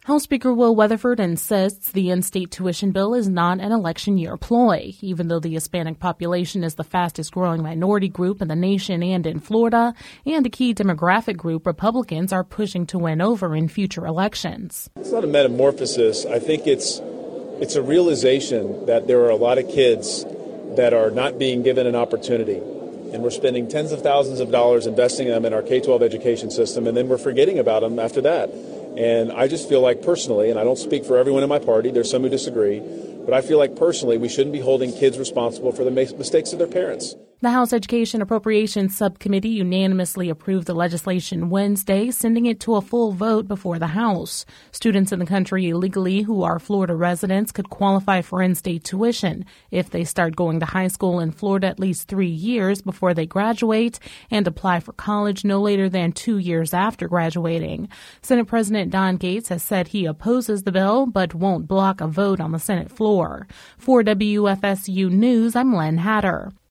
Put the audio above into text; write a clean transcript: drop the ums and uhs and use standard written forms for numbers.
House Speaker Will Weatherford insists the in-state tuition bill is not an election year ploy, even though the Hispanic population is the fastest growing minority group in the nation and in Florida, and a key demographic group Republicans are pushing to win over in future elections. It's not a metamorphosis. I think it's a realization that there are a lot of kids that are not being given an opportunity. And we're spending tens of thousands of dollars investing them in our K-12 education system, and then we're forgetting about them after that. And I just feel like personally, and I don't speak for everyone in my party, there's some who disagree, but I feel like personally we shouldn't be holding kids responsible for the mistakes of their parents. The House Education Appropriations Subcommittee unanimously approved the legislation Wednesday, sending it to a full vote before the House. Students in the country illegally who are Florida residents could qualify for in-state tuition if they start going to high school in Florida at least 3 years before they graduate and apply for college no later than 2 years after graduating. Senate President Don Gates has said he opposes the bill but won't block a vote on the Senate floor. For WFSU News, I'm Len Hatter.